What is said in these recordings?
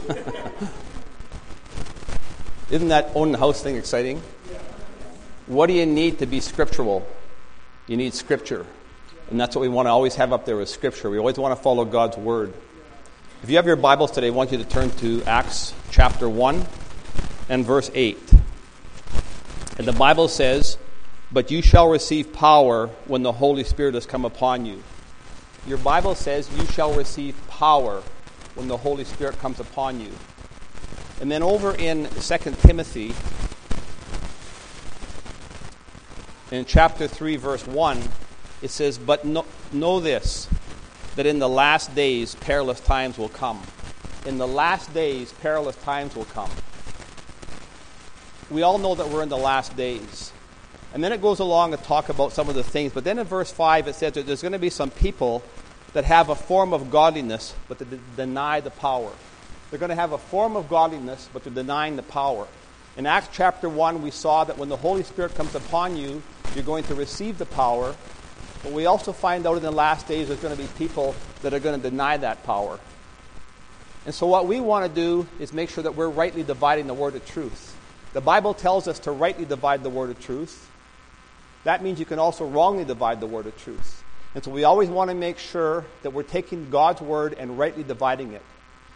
Isn't that own the house thing exciting? What do you need to be scriptural? You need Scripture. And that's what we want to always have up there is Scripture. We always want to follow God's Word. If you have your Bibles today, I want you to turn to Acts chapter 1 and verse 8. And the Bible says, "But you shall receive power when the Holy Spirit has come upon you." Your Bible says you shall receive power when the Holy Spirit comes upon you. And then over in 2 Timothy, in chapter 3, verse 1, it says, "But know this, that in the last days perilous times will come." In the last days, perilous times will come. We all know that we're in the last days. And then it goes along to talk about some of the things. But then in verse 5, it says that there's going to be some people that have a form of godliness, but they deny the power. They're going to have a form of godliness, but they're denying the power. In Acts chapter 1, we saw that when the Holy Spirit comes upon you, you're going to receive the power. But we also find out in the last days there's going to be people that are going to deny that power. And so what we want to do is make sure that we're rightly dividing the word of truth. The Bible tells us to rightly divide the word of truth. That means you can also wrongly divide the word of truth. And so we always want to make sure that we're taking God's word and rightly dividing it.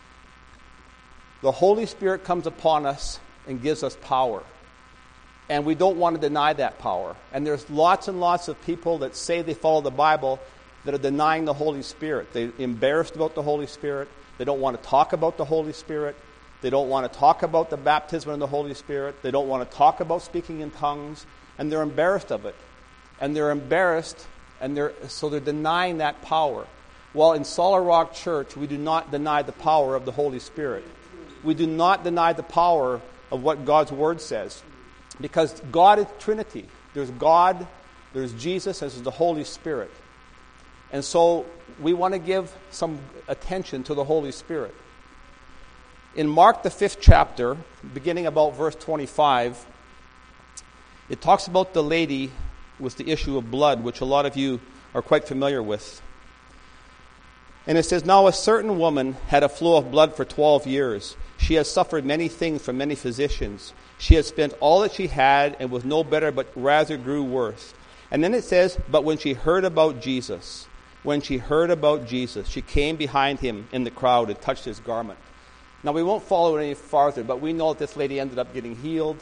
The Holy Spirit comes upon us and gives us power. And we don't want to deny that power. And there's lots and lots of people that say they follow the Bible that are denying the Holy Spirit. They're embarrassed about the Holy Spirit. They don't want to talk about the Holy Spirit. They don't want to talk about the baptism in the Holy Spirit. They don't want to talk about speaking in tongues. And they're embarrassed of it. And they're embarrassed, and so they're denying that power. While in Solid Rock Church, we do not deny the power of the Holy Spirit. We do not deny the power of what God's Word says. Because God is Trinity. There's God, there's Jesus, and there's the Holy Spirit. And so we want to give some attention to the Holy Spirit. In Mark the 5th chapter, beginning about verse 25, it talks about the lady with the issue of blood, which a lot of you are quite familiar with. And it says, "Now a certain woman had a flow of blood for 12 years. She has suffered many things from many physicians. She had spent all that she had and was no better, but rather grew worse." And then it says, "But when she heard about Jesus, she came behind him in the crowd and touched his garment." Now we won't follow it any farther, but we know that this lady ended up getting healed.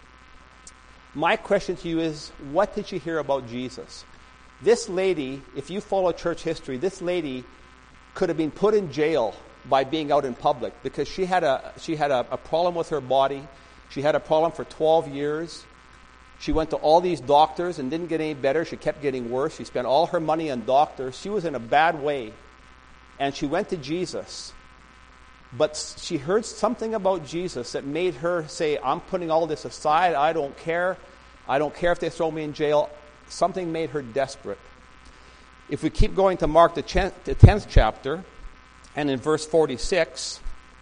My question to you is, what did she hear about Jesus? This lady, if you follow church history, this lady could have been put in jail by being out in public because she had a problem with her body. She had a problem for 12 years. She went to all these doctors and didn't get any better. She kept getting worse. She spent all her money on doctors. She was in a bad way. And she went to Jesus. But she heard something about Jesus that made her say, "I'm putting all this aside. I don't care. I don't care if they throw me in jail." Something made her desperate. If we keep going to Mark the 10th chapter, and in verse 46,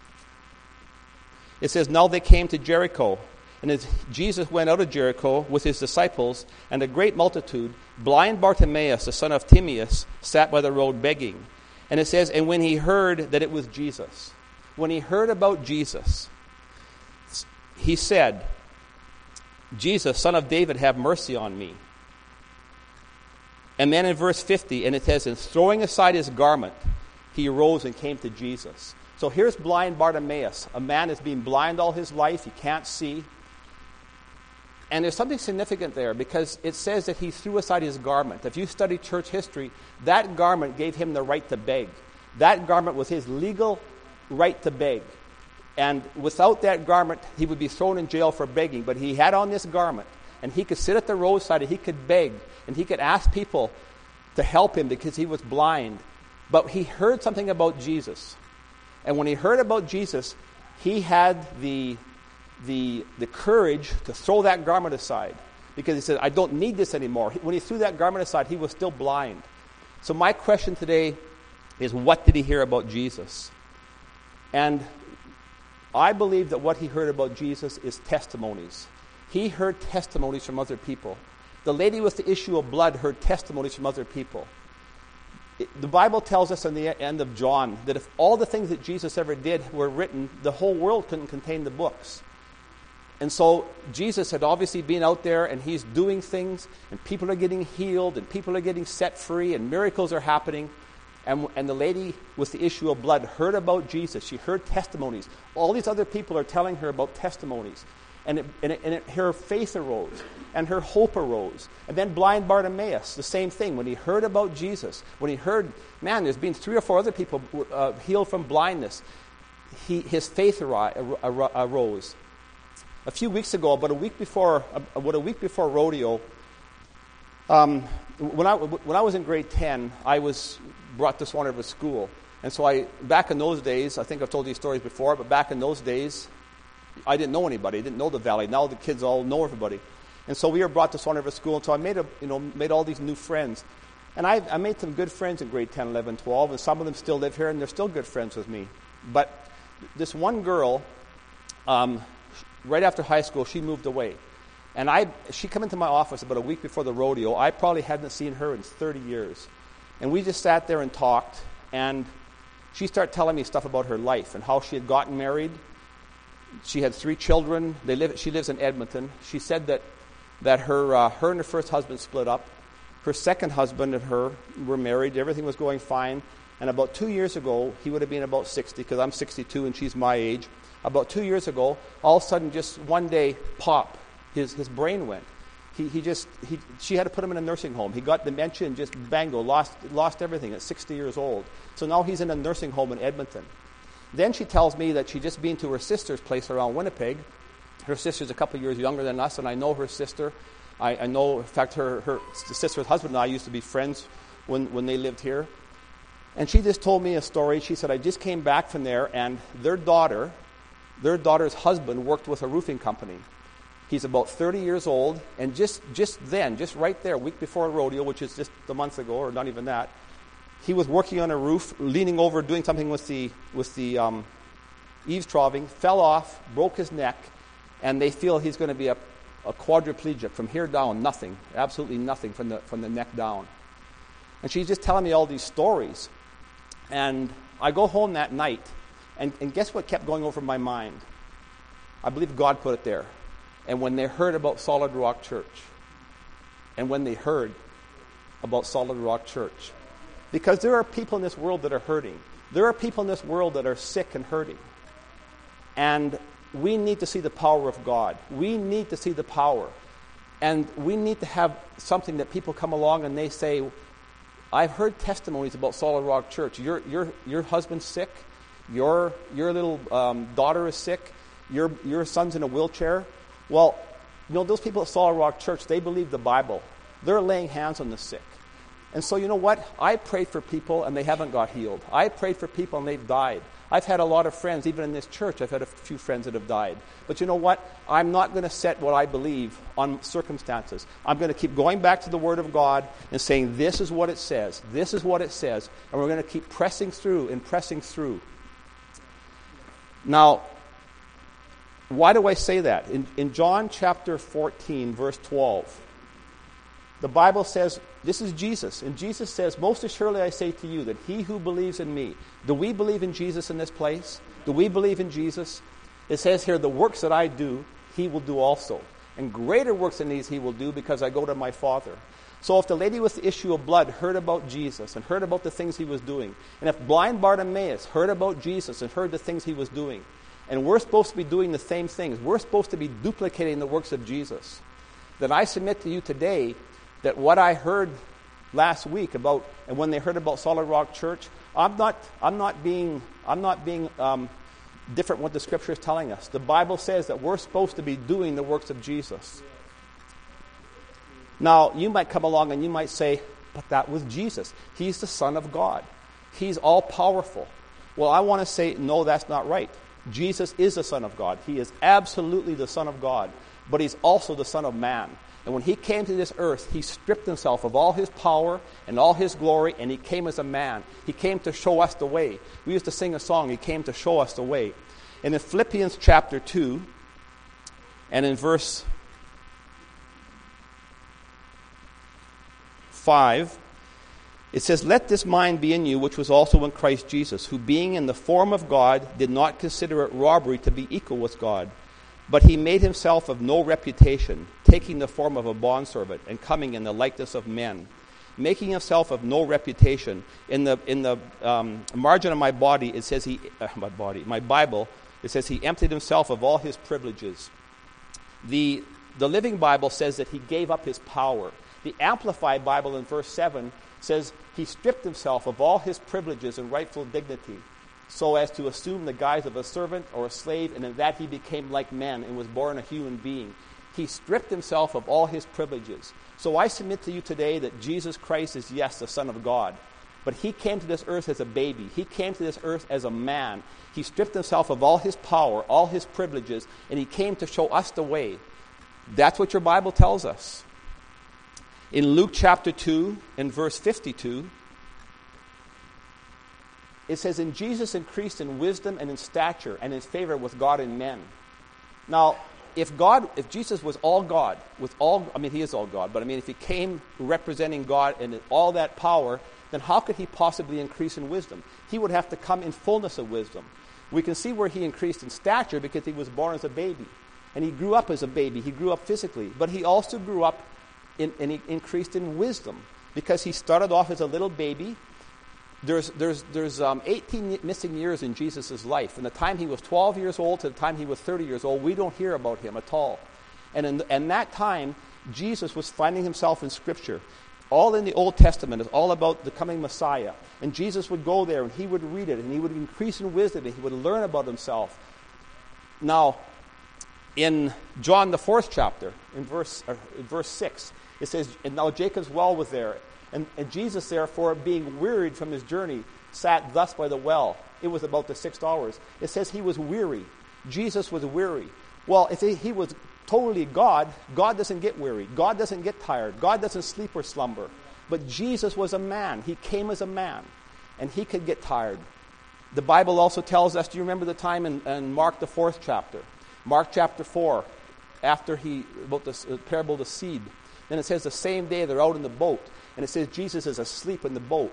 it says, "Now they came to Jericho. And as Jesus went out of Jericho with his disciples and a great multitude, blind Bartimaeus, the son of Timaeus, sat by the road begging. And it says, and when he heard that it was Jesus," when he heard about Jesus, he said, "Jesus, son of David, have mercy on me." And then in verse 50, and it says, and throwing aside his garment, he arose and came to Jesus. So here's blind Bartimaeus. A man has been blind all his life. He can't see. And there's something significant there because it says that he threw aside his garment. If you study church history, that garment gave him the right to beg. That garment was his legal right to beg. And without that garment, he would be thrown in jail for begging. But he had on this garment, and he could sit at the roadside, and he could beg, and he could ask people to help him because he was blind. But he heard something about Jesus. And when he heard about Jesus, he had the courage to throw that garment aside. Because he said, "I don't need this anymore." When he threw that garment aside, he was still blind. So my question today is, what did he hear about Jesus? And I believe that what he heard about Jesus is testimonies. He heard testimonies from other people. The lady with the issue of blood heard testimonies from other people. The Bible tells us in the end of John that if all the things that Jesus ever did were written, the whole world couldn't contain the books. And so Jesus had obviously been out there, and he's doing things, and people are getting healed, and people are getting set free, and miracles are happening. And the lady with the issue of blood heard about Jesus. She heard testimonies. All these other people are telling her about testimonies. And her faith arose, and her hope arose. And then blind Bartimaeus, the same thing. When he heard about Jesus, when he heard, man, there's been 3 or 4 other people healed from blindness, his faith arose. A few weeks ago, about a week before rodeo, when I was in grade 10, I was brought to Swan River School. And so back in those days, I think I've told these stories before, but back in those days, I didn't know anybody. I didn't know the valley. Now the kids all know everybody. And so we were brought to Swan River School, and so I made all these new friends. And I made some good friends in grade 10, 11, 12, and some of them still live here, and they're still good friends with me. But this one girl, right after high school, she moved away. And she came into my office about a week before the rodeo. I probably hadn't seen her in 30 years. And we just sat there and talked, and she started telling me stuff about her life and how she had gotten married. She had 3 children. She lives in Edmonton. She said that her and her first husband split up. Her second husband and her were married. Everything was going fine. And about 2 years ago, he would have been about 60, because I'm 62 and she's my age. About 2 years ago, all of a sudden, just one day, pop, his brain went. She had to put him in a nursing home. He got dementia and just bango, lost everything at 60 years old. So now he's in a nursing home in Edmonton. Then she tells me that she'd just been to her sister's place around Winnipeg. Her sister's a couple of years younger than us, and I know her sister. I know, in fact, her sister's husband and I used to be friends when they lived here. And she just told me a story. She said, I just came back from there, and their daughter's husband worked with a roofing company. He's about 30 years old, and just right there, a week before a rodeo, which is just a month ago, or not even that, he was working on a roof, leaning over, doing something with the eavesdropping, fell off, broke his neck, and they feel he's going to be a quadriplegic from here down, nothing, absolutely nothing from the neck down. And she's just telling me all these stories. And I go home that night, and guess what kept going over my mind? I believe God put it there. And when they heard about Solid Rock Church, because there are people in this world that are hurting. There are people in this world that are sick and hurting. And we need to see the power of God. We need to see the power. And we need to have something that people come along and they say, I've heard testimonies about Solid Rock Church. Your husband's sick. Your little daughter is sick. Your son's in a wheelchair. Well, those people at Solid Rock Church, they believe the Bible. They're laying hands on the sick. And so you know what? I prayed for people and they haven't got healed. I prayed for people and they've died. I've had a lot of friends, even in this church, I've had a few friends that have died. But you know what? I'm not going to set what I believe on circumstances. I'm going to keep going back to the Word of God and saying, this is what it says. This is what it says. And we're going to keep pressing through and pressing through. Now, why do I say that? In John chapter 14, verse 12, the Bible says, this is Jesus, and Jesus says, most assuredly I say to you that he who believes in me. Do we believe in Jesus in this place? Do we believe in Jesus? It says here, the works that I do, he will do also. And greater works than these he will do, because I go to my Father. So if the lady with the issue of blood heard about Jesus and heard about the things he was doing, and if blind Bartimaeus heard about Jesus and heard the things he was doing, and we're supposed to be doing the same things, we're supposed to be duplicating the works of Jesus, then I submit to you today that what I heard last week about, and when they heard about Solid Rock Church, I'm not being different what the Scripture is telling us. The Bible says that we're supposed to be doing the works of Jesus. Now, you might come along and you might say, but that was Jesus. He's the Son of God. He's all-powerful. Well, I want to say, no, that's not right. Jesus is the Son of God. He is absolutely the Son of God, but he's also the Son of Man. And when he came to this earth, he stripped himself of all his power and all his glory, and he came as a man. He came to show us the way. We used to sing a song, he came to show us the way. And in Philippians chapter 2, and in verse 5, It says, "Let this mind be in you, which was also in Christ Jesus, who being in the form of God did not consider it robbery to be equal with God. But he made himself of no reputation, taking the form of a bondservant and coming in the likeness of men. Making himself of no reputation." In the margin of my body, it says my Bible, it says he emptied himself of all his privileges. The Living Bible says that he gave up his power. The Amplified Bible in verse 7 says he stripped himself of all his privileges and rightful dignity, so as to assume the guise of a servant or a slave, and in that he became like men and was born a human being. He stripped himself of all his privileges. So I submit to you today that Jesus Christ is, yes, the Son of God, but he came to this earth as a baby. He came to this earth as a man. He stripped himself of all his power, all his privileges, and he came to show us the way. That's what your Bible tells us. In Luke chapter 2, in verse 52, it says, "And Jesus increased in wisdom and in stature and in favor with God and men." Now, if Jesus was all God, he is all God, but if he came representing God and all that power, then how could he possibly increase in wisdom? He would have to come in fullness of wisdom. We can see where he increased in stature because he was born as a baby. And he grew up as a baby. He grew up physically. But he also grew up and he increased in wisdom because he started off as a little baby. There's 18 missing years in Jesus' life. From the time he was 12 years old to the time he was 30 years old, we don't hear about him at all. And in that time, Jesus was finding himself in Scripture. All in the Old Testament is all about the coming Messiah. And Jesus would go there and he would read it and he would increase in wisdom and he would learn about himself. Now, in John the 4th chapter, in verse 6, it says, "And now Jacob's well was there. And Jesus, therefore, being wearied from his journey, sat thus by the well." It was about the 6th hour. It says he was weary. Jesus was weary. Well, if he was totally God, God doesn't get weary. God doesn't get tired. God doesn't sleep or slumber. But Jesus was a man. He came as a man. And he could get tired. The Bible also tells us, do you remember the time in Mark the 4th chapter? Mark chapter 4, about the parable of the seed. Then it says the same day they're out in the boat. And it says Jesus is asleep in the boat.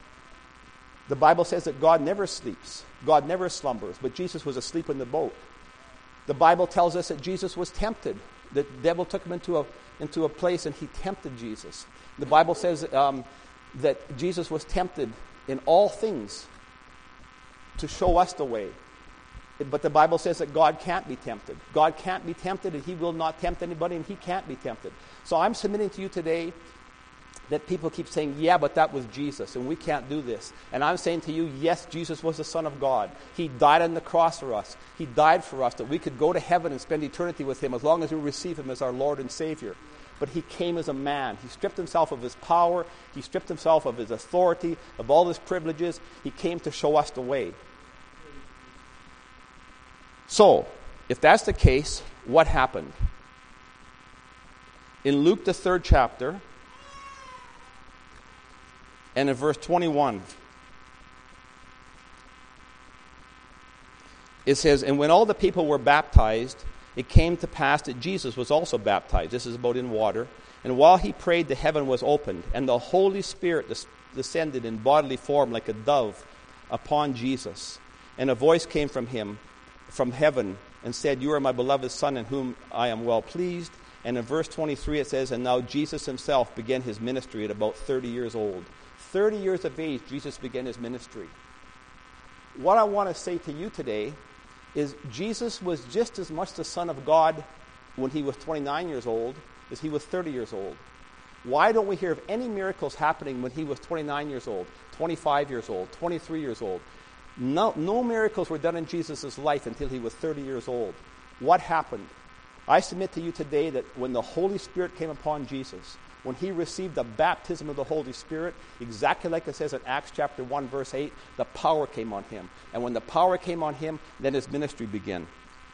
The Bible says that God never sleeps. God never slumbers. But Jesus was asleep in the boat. The Bible tells us that Jesus was tempted. The devil took him into a place and he tempted Jesus. The Bible says that Jesus was tempted in all things to show us the way. But the Bible says that God can't be tempted. God can't be tempted, and he will not tempt anybody, and he can't be tempted. So I'm submitting to you today that people keep saying, yeah, but that was Jesus, and we can't do this. And I'm saying to you, yes, Jesus was the Son of God. He died on the cross for us. He died for us that we could go to heaven and spend eternity with him as long as we receive him as our Lord and Savior. But he came as a man. He stripped himself of his power. He stripped himself of his authority, of all his privileges. He came to show us the way. So, if that's the case, what happened? In Luke the 3rd chapter, and in verse 21, it says, "And when all the people were baptized, it came to pass that Jesus was also baptized." This is about in water. "And while he prayed, the heaven was opened, and the Holy Spirit descended in bodily form like a dove upon Jesus. And a voice came from heaven, and said, 'You are my beloved Son, in whom I am well pleased.' And in verse 23 it says, "And now Jesus himself began his ministry at about 30 years old." 30 years of age, Jesus began his ministry. What I want to say to you today is Jesus was just as much the Son of God when he was 29 years old as he was 30 years old. Why don't we hear of any miracles happening when he was 29 years old, 25 years old, 23 years old? No miracles were done in Jesus' life until he was 30 years old. What happened? I submit to you today that when the Holy Spirit came upon Jesus, when he received the baptism of the Holy Spirit, exactly like it says in Acts chapter 1, verse 8, the power came on him. And when the power came on him, then his ministry began.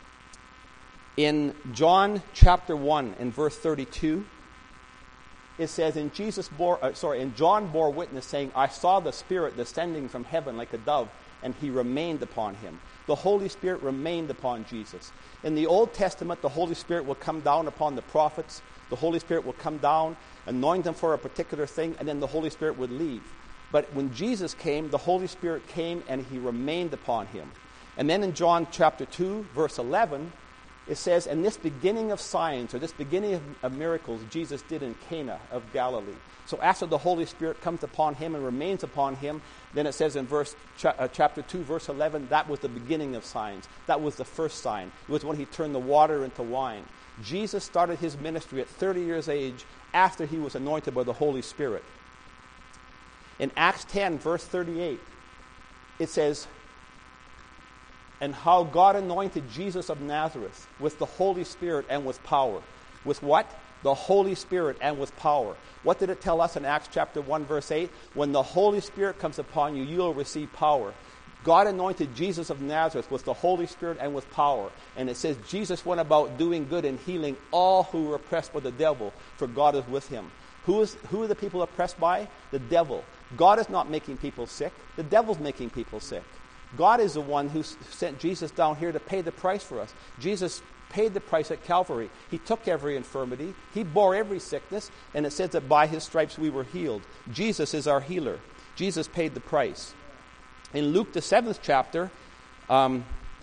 In John chapter 1 and verse 32, it says, and John bore witness, saying, "I saw the Spirit descending from heaven like a dove, and he remained upon him." The Holy Spirit remained upon Jesus. In the Old Testament, the Holy Spirit will come down upon the prophets. The Holy Spirit will come down, anoint them for a particular thing, and then the Holy Spirit would leave. But when Jesus came, the Holy Spirit came and he remained upon him. And then in John chapter 2, verse 11, it says, and this beginning of signs, or this beginning of miracles, Jesus did in Cana of Galilee. So after the Holy Spirit comes upon him and remains upon him, then it says in chapter 2, verse 11, that was the beginning of signs. That was the first sign. It was when he turned the water into wine. Jesus started his ministry at 30 years age after he was anointed by the Holy Spirit. In Acts 10, verse 38, it says, and how God anointed Jesus of Nazareth with the Holy Spirit and with power. With what? The Holy Spirit and with power. What did it tell us in Acts chapter 1, verse 8? When the Holy Spirit comes upon you, you will receive power. God anointed Jesus of Nazareth with the Holy Spirit and with power. And it says Jesus went about doing good and healing all who were oppressed by the devil, for God is with him. Who are the people oppressed by? The devil. God is not making people sick. The devil's making people sick. God is the one who sent Jesus down here to pay the price for us. Jesus paid the price at Calvary. He took every infirmity. He bore every sickness. And it says that by his stripes we were healed. Jesus is our healer. Jesus paid the price. In Luke, the 7th chapter, hang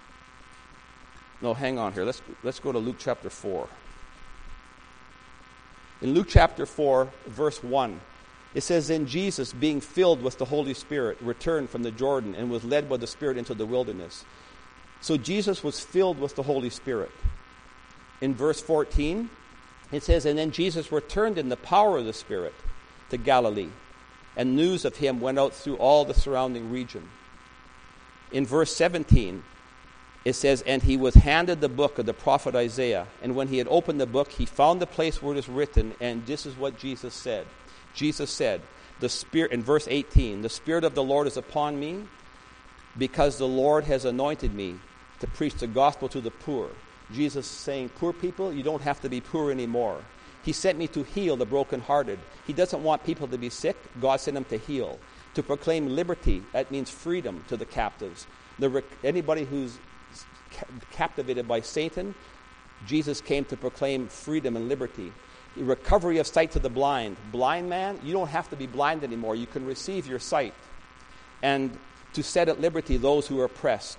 on here. Let's go to Luke chapter 4. In Luke chapter 4, verse 1, it says, then Jesus, being filled with the Holy Spirit, returned from the Jordan and was led by the Spirit into the wilderness. So Jesus was filled with the Holy Spirit. In verse 14, it says, and then Jesus returned in the power of the Spirit to Galilee, and news of him went out through all the surrounding region. In verse 17, it says, and he was handed the book of the prophet Isaiah, and when he had opened the book, he found the place where it is written, and this is what Jesus said. Jesus said, the Spirit, in verse 18, the Spirit of the Lord is upon me, because the Lord has anointed me to preach the gospel to the poor. Jesus is saying, poor people, you don't have to be poor anymore. He sent me to heal the brokenhearted. He doesn't want people to be sick. God sent him to heal. To proclaim liberty, that means freedom to the captives. Anybody who's captivated by Satan, Jesus came to proclaim freedom and liberty. Recovery of sight to the blind. Blind man, you don't have to be blind anymore. You can receive your sight. And to set at liberty those who are oppressed.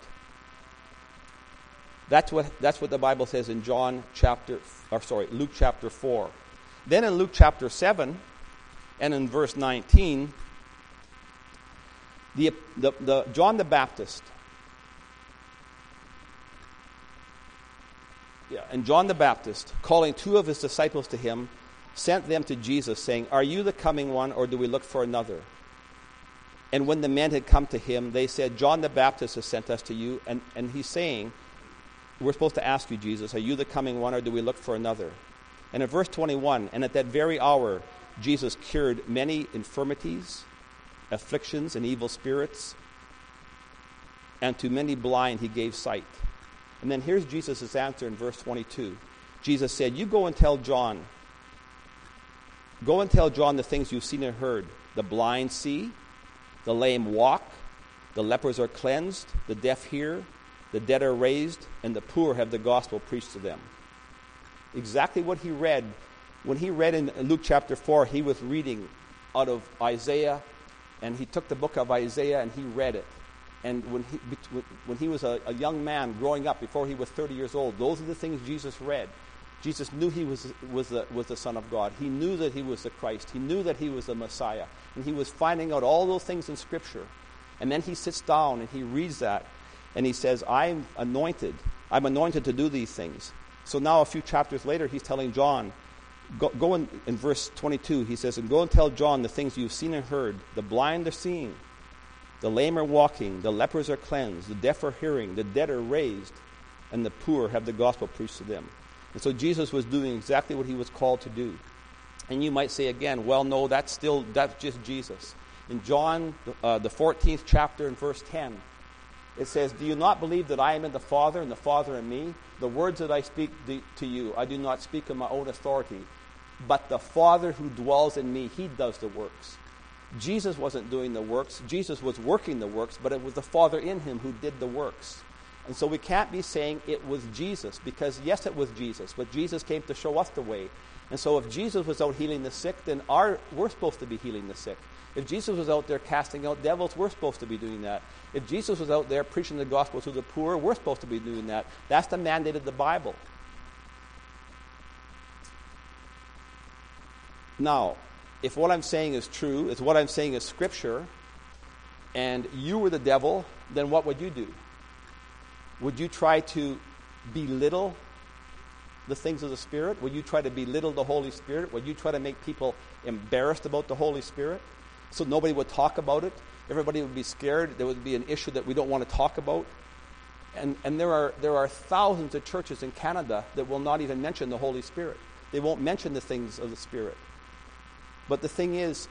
That's what the Bible says in Luke chapter 4. Then in Luke chapter 7 and in verse 19, John the Baptist. And John the Baptist, calling two of his disciples to him, sent them to Jesus, saying, are you the coming one, or do we look for another? And when the men had come to him, they said, John the Baptist has sent us to you. And he's saying, we're supposed to ask you, Jesus, are you the coming one, or do we look for another? And in verse 21, and at that very hour, Jesus cured many infirmities, afflictions, and evil spirits, and to many blind he gave sight. And then here's Jesus' answer in verse 22. Jesus said, you go and tell John the things you've seen and heard. The blind see, the lame walk, the lepers are cleansed, the deaf hear, the dead are raised, and the poor have the gospel preached to them. Exactly what he read. When he read in Luke chapter 4, he was reading out of Isaiah, and he took the book of Isaiah and he read it. And when he was a young man growing up, before he was 30 years old, those are the things Jesus read. Jesus knew he was the Son of God. He knew that he was the Christ. He knew that he was the Messiah. And he was finding out all those things in Scripture. And then he sits down and he reads that. And he says, I'm anointed. I'm anointed to do these things. So now a few chapters later, he's telling John, go in verse 22, he says, and go and tell John the things you've seen and heard. The blind are seeing. The lame are walking, the lepers are cleansed, the deaf are hearing, the dead are raised, and the poor have the gospel preached to them. And so Jesus was doing exactly what he was called to do. And you might say again, well, no, that's just Jesus. In John, the 14th chapter and verse 10, it says, do you not believe that I am in the Father and the Father in me? The words that I speak to you, I do not speak on my own authority, but the Father who dwells in me, he does the works. Jesus wasn't doing the works. Jesus was working the works, but it was the Father in him who did the works. And so we can't be saying it was Jesus, because yes, it was Jesus, but Jesus came to show us the way. And so if Jesus was out healing the sick, then we're supposed to be healing the sick. If Jesus was out there casting out devils, we're supposed to be doing that. If Jesus was out there preaching the gospel to the poor, we're supposed to be doing that. That's the mandate of the Bible. Now, if what I'm saying is true, if what I'm saying is Scripture, and you were the devil, then what would you do? Would you try to belittle the things of the Spirit? Would you try to belittle the Holy Spirit? Would you try to make people embarrassed about the Holy Spirit so nobody would talk about it? Everybody would be scared. There would be an issue that we don't want to talk about. And there are thousands of churches in Canada that will not even mention the Holy Spirit. They won't mention the things of the Spirit. But the thing is,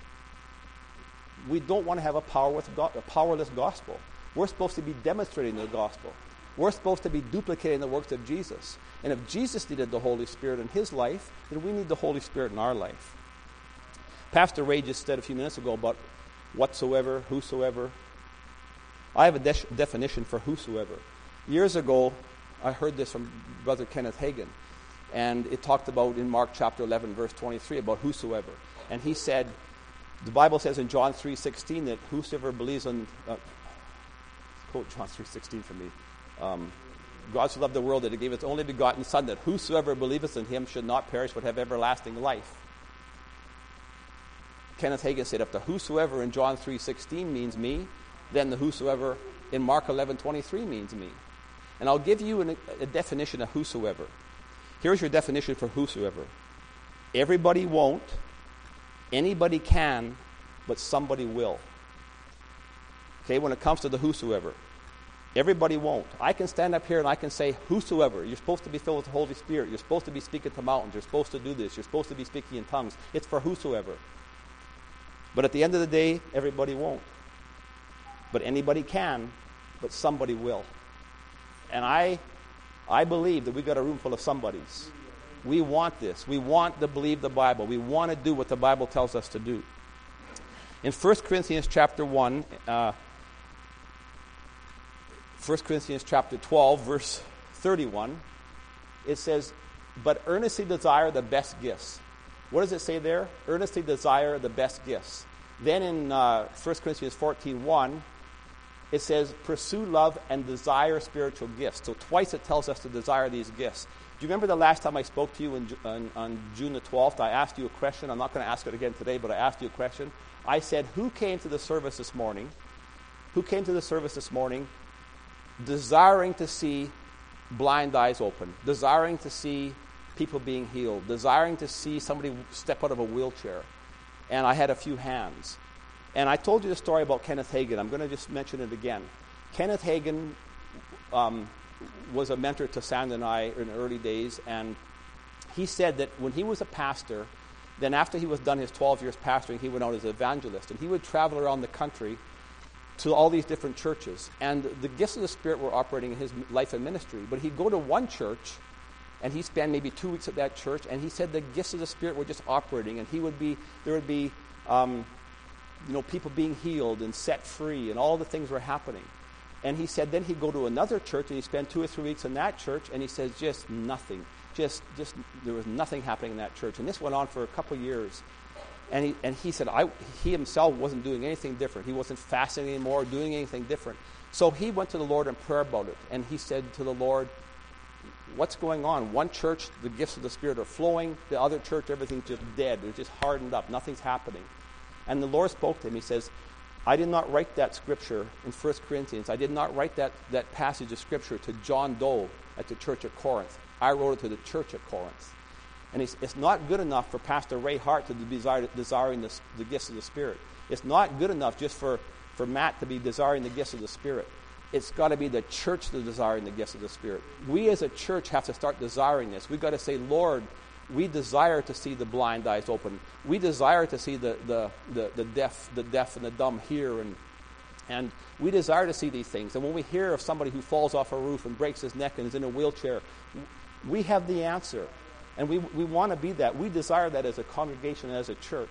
we don't want to have a powerless gospel. We're supposed to be demonstrating the gospel. We're supposed to be duplicating the works of Jesus. And if Jesus needed the Holy Spirit in his life, then we need the Holy Spirit in our life. Pastor Ray just said a few minutes ago about whatsoever, whosoever. I have a definition for whosoever. Years ago, I heard this from Brother Kenneth Hagin. And it talked about in Mark chapter 11, verse 23, about whosoever. And he said, the Bible says in John 3:16 that whosoever believes on... quote John 3:16 for me. God so loved the world that he gave his only begotten Son, that whosoever believeth in him should not perish but have everlasting life. Kenneth Hagin said, if the whosoever in John 3:16 means me, then the whosoever in Mark 11:23 means me. And I'll give you a definition of whosoever. Here's your definition for whosoever. Everybody won't, anybody can, but somebody will. Okay, when it comes to the whosoever. Everybody won't. I can stand up here and I can say, whosoever, you're supposed to be filled with the Holy Spirit. You're supposed to be speaking to mountains. You're supposed to do this. You're supposed to be speaking in tongues. It's for whosoever. But at the end of the day, everybody won't. But anybody can, but somebody will. And I believe that we've got a room full of somebodies. We want this. We want to believe the Bible. We want to do what the Bible tells us to do. In 1 Corinthians chapter 1, 1 Corinthians chapter 12, verse 31, it says, but earnestly desire the best gifts. What does it say there? Earnestly desire the best gifts. Then in 1 Corinthians 14:1, it says, pursue love and desire spiritual gifts. So twice it tells us to desire these gifts. Do you remember the last time I spoke to you on June the 12th? I asked you a question. I'm not going to ask it again today, but I asked you a question. I said, who came to the service this morning? Who came to the service this morning desiring to see blind eyes open, desiring to see people being healed, desiring to see somebody step out of a wheelchair? And I had a few hands. And I told you the story about Kenneth Hagin. I'm going to just mention it again. Kenneth Hagin was a mentor to Sandra and I in the early days, and he said that when he was a pastor, then after he was done his 12 years pastoring, he went out as an evangelist, and he would travel around the country to all these different churches. And the gifts of the Spirit were operating in his life and ministry. But he'd go to one church, and he'd spend maybe 2 weeks at that church, and he said the gifts of the Spirit were just operating, and there would be people being healed and set free, and all the things were happening. And he said then he'd go to another church, and he'd spend 2 or 3 weeks in that church, and he says just nothing. Just there was nothing happening in that church. And this went on for a couple of years. And he said he himself wasn't doing anything different. He wasn't fasting anymore, doing anything different. So he went to the Lord in prayer about it. And he said to the Lord, what's going on? One church, the gifts of the Spirit are flowing. The other church, everything's just dead. It's just hardened up. Nothing's happening. And the Lord spoke to him. He says, I did not write that scripture in 1 Corinthians. I did not write that passage of scripture to John Doe at the church at Corinth. I wrote it to the church at Corinth. And it's not good enough for Pastor Ray Hart to be desiring the gifts of the Spirit. It's not good enough just for Matt to be desiring the gifts of the Spirit. It's got to be the church that's desiring the gifts of the Spirit. We as a church have to start desiring this. We've got to say, Lord, we desire to see the blind eyes open. We desire to see the deaf and the dumb hear, and we desire to see these things. And when we hear of somebody who falls off a roof and breaks his neck and is in a wheelchair, we have the answer. And we want to be that. We desire that as a congregation and as a church.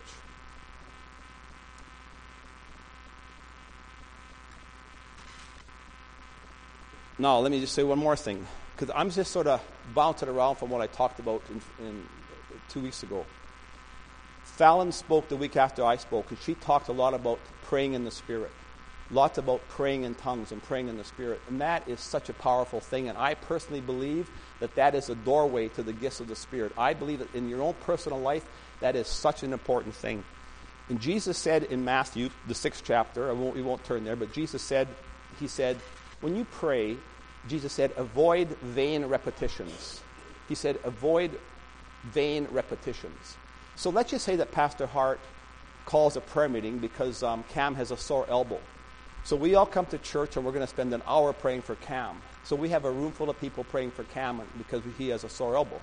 Now, let me just say one more thing, because I'm just sort of bouncing around from what I talked about in 2 weeks ago. Fallon spoke the week after I spoke, and she talked a lot about praying in the Spirit. Lots about praying in tongues and praying in the Spirit. And that is such a powerful thing. And I personally believe that that is a doorway to the gifts of the Spirit. I believe that in your own personal life, that is such an important thing. And Jesus said in Matthew, the 6th chapter, we won't turn there, but Jesus said, he said, when you pray, Jesus said, avoid vain repetitions. He said, avoid vain repetitions. So let's just say that Pastor Hart calls a prayer meeting because Cam has a sore elbow. So we all come to church and we're going to spend an hour praying for Cam. So we have a room full of people praying for Cam because he has a sore elbow.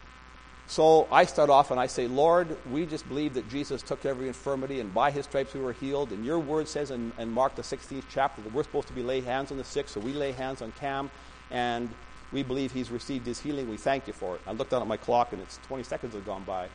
So I start off and I say, Lord, we just believe that Jesus took every infirmity and by his stripes we were healed. And your word says in Mark the 16th chapter that we're supposed to be lay hands on the sick. So we lay hands on Cam and we believe he's received his healing. We thank you for it. I looked down at my clock and it's 20 seconds have gone by.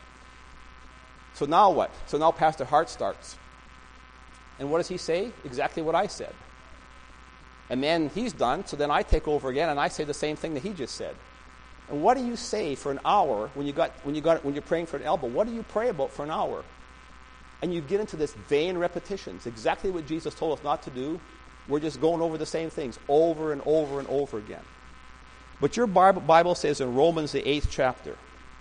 So now what? So now Pastor Hart starts. And what does he say? Exactly what I said. And then he's done, so then I take over again and I say the same thing that he just said. And what do you say for an hour when you're praying for an elbow? What do you pray about for an hour? And you get into this vain repetitions, exactly what Jesus told us not to do. We're just going over the same things over and over and over again. But your Bible says in Romans the 8th chapter,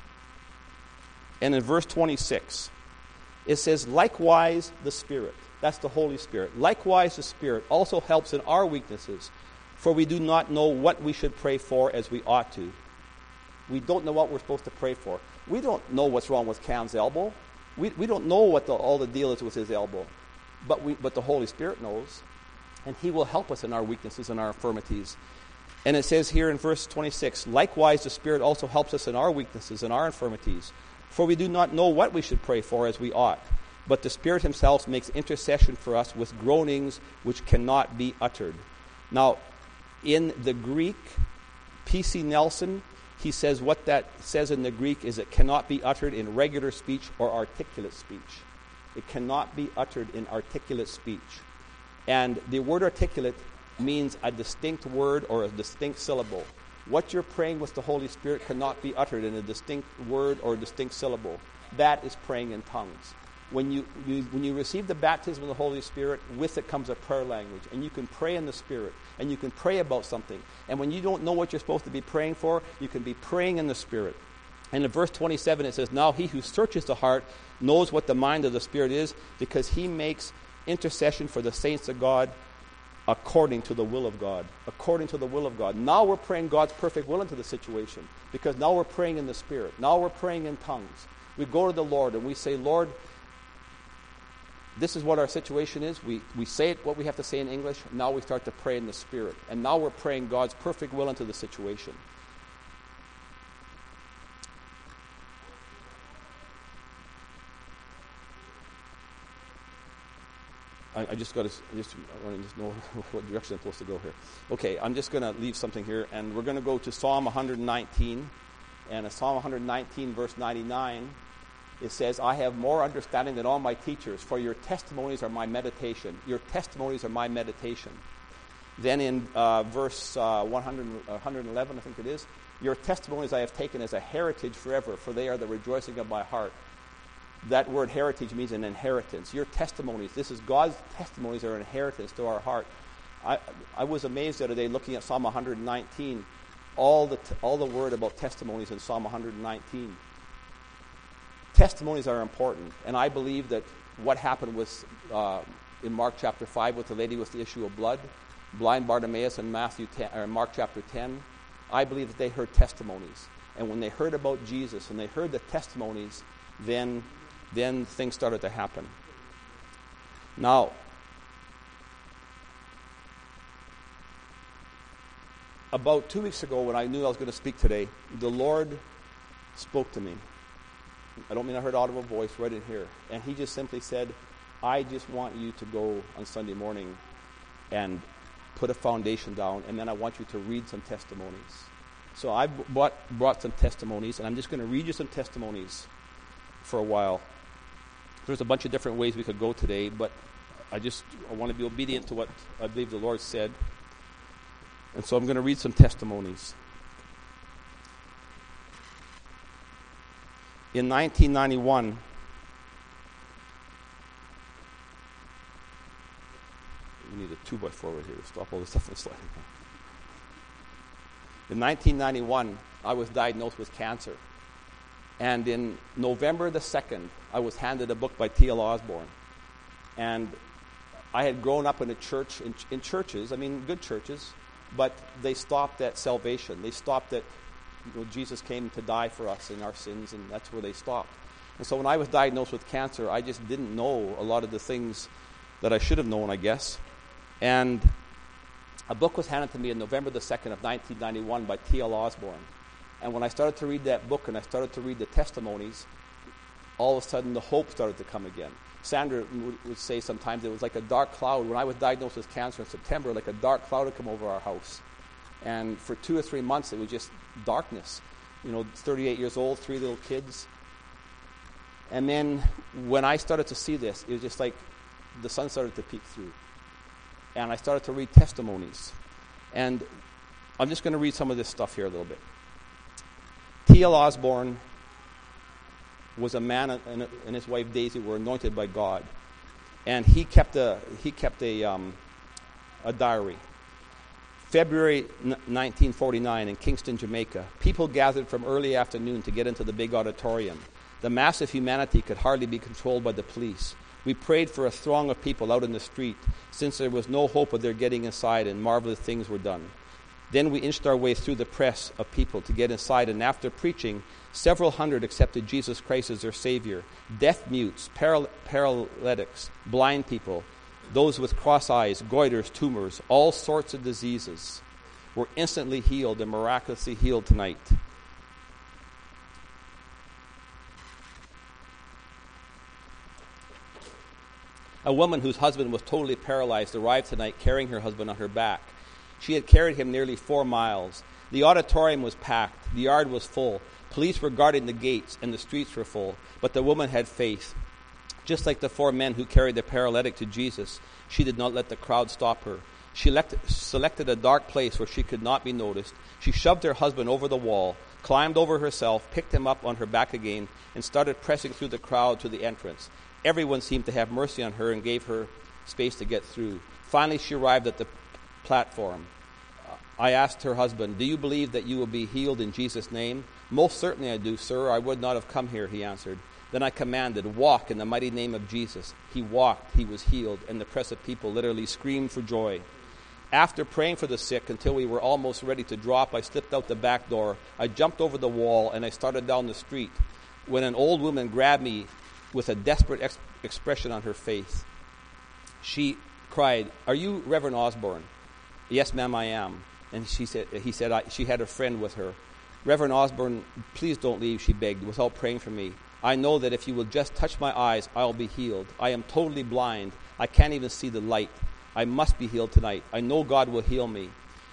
and in verse 26, it says, likewise the Spirit, that's the Holy Spirit, likewise the Spirit also helps in our weaknesses, for we do not know what we should pray for as we ought to. We don't know what we're supposed to pray for. We don't know what's wrong with Cam's elbow. We don't know what all the deal is with his elbow. But the Holy Spirit knows, and he will help us in our weaknesses and our infirmities. And it says here in verse 26, likewise the Spirit also helps us in our weaknesses and our infirmities, for we do not know what we should pray for as we ought. But the Spirit himself makes intercession for us with groanings which cannot be uttered. Now, in the Greek, P.C. Nelson, he says what that says in the Greek is it cannot be uttered in regular speech or articulate speech. It cannot be uttered in articulate speech. And the word articulate means a distinct word or a distinct syllable. What you're praying with the Holy Spirit cannot be uttered in a distinct word or a distinct syllable. That is praying in tongues. When you receive the baptism of the Holy Spirit, with it comes a prayer language. And you can pray in the Spirit. And you can pray about something. And when you don't know what you're supposed to be praying for, you can be praying in the Spirit. And in verse 27 it says, now he who searches the heart knows what the mind of the Spirit is, because he makes intercession for the saints of God according to the will of God. According to the will of God. Now we're praying God's perfect will into the situation. Because now we're praying in the Spirit. Now we're praying in tongues. We go to the Lord and we say, Lord, this is what our situation is. We say it, what we have to say in English. Now we start to pray in the Spirit. And now we're praying God's perfect will into the situation. I want to just know what direction I'm supposed to go here. Okay, I'm just going to leave something here. And we're going to go to Psalm 119. And in Psalm 119, verse 99, it says, I have more understanding than all my teachers, for your testimonies are my meditation. Your testimonies are my meditation. Then in verse 111, I think it is, your testimonies I have taken as a heritage forever, for they are the rejoicing of my heart. That word heritage means an inheritance. Your testimonies, this is God's testimonies, are an inheritance to our heart. I was amazed the other day looking at Psalm 119, all the word about testimonies in Psalm 119. Testimonies are important, and I believe that what happened with in Mark chapter 5 with the lady with the issue of blood, blind Bartimaeus in Mark chapter 10, I believe that they heard testimonies. And when they heard about Jesus and they heard the testimonies, then things started to happen. Now, about 2 weeks ago when I knew I was going to speak today, the Lord spoke to me. I don't mean I heard audible voice right in here. And he just simply said, I just want you to go on Sunday morning and put a foundation down, and then I want you to read some testimonies. So I brought some testimonies, and I'm just going to read you some testimonies for a while. There's a bunch of different ways we could go today, but I want to be obedient to what I believe the Lord said. And so I'm going to read some testimonies. In 1991, we need a 2x4 right here to stop all this stuff from sliding. In 1991, I was diagnosed with cancer. And in November the 2nd, I was handed a book by T.L. Osborne. And I had grown up in a church, in churches, I mean good churches, but they stopped at salvation. They stopped at, Jesus came to die for us in our sins, and that's where they stopped. And so when I was diagnosed with cancer, I just didn't know a lot of the things that I should have known, I guess. And a book was handed to me on November the 2nd of 1991 by T.L. Osborne. And when I started to read that book and I started to read the testimonies, all of a sudden the hope started to come again. Sandra would say sometimes it was like a dark cloud. When I was diagnosed with cancer in September, like a dark cloud had come over our house. And for 2 or 3 months, it was just darkness. 38 years old, 3 little kids. And then when I started to see this, it was just like the sun started to peek through. And I started to read testimonies. And I'm just going to read some of this stuff here a little bit. T.L. Osborne was a man, and his wife Daisy were anointed by God. And he kept a diary. February 1949 in Kingston, Jamaica, people gathered from early afternoon to get into the big auditorium. The mass of humanity could hardly be controlled by the police. We prayed for a throng of people out in the street, since there was no hope of their getting inside, and marvelous things were done. Then we inched our way through the press of people to get inside, and after preaching, several hundred accepted Jesus Christ as their Savior. Deaf mutes, paralytics, blind people, those with cross eyes, goiters, tumors, all sorts of diseases were instantly healed and miraculously healed tonight. A woman whose husband was totally paralyzed arrived tonight carrying her husband on her back. She had carried him nearly 4 miles. The auditorium was packed. The yard was full. Police were guarding the gates, and the streets were full. But the woman had faith. Just like the 4 men who carried the paralytic to Jesus, she did not let the crowd stop her. She selected a dark place where she could not be noticed. She shoved her husband over the wall, climbed over herself, picked him up on her back again, and started pressing through the crowd to the entrance. Everyone seemed to have mercy on her and gave her space to get through. Finally, she arrived at the platform. I asked her husband, "Do you believe that you will be healed in Jesus' name?" "Most certainly I do, sir. I would not have come here," he answered. Then I commanded, "Walk in the mighty name of Jesus." He walked, he was healed, and the press of people literally screamed for joy. After praying for the sick until we were almost ready to drop, I slipped out the back door. I jumped over the wall, and I started down the street when an old woman grabbed me with a desperate expression on her face. She cried, "Are you Reverend Osborne?" "Yes, ma'am, I am." And she said, she had a friend with her. "Reverend Osborne, please don't leave," she begged, "without praying for me. I know that if you will just touch my eyes, I'll be healed. I am totally blind. I can't even see the light. I must be healed tonight. I know God will heal me."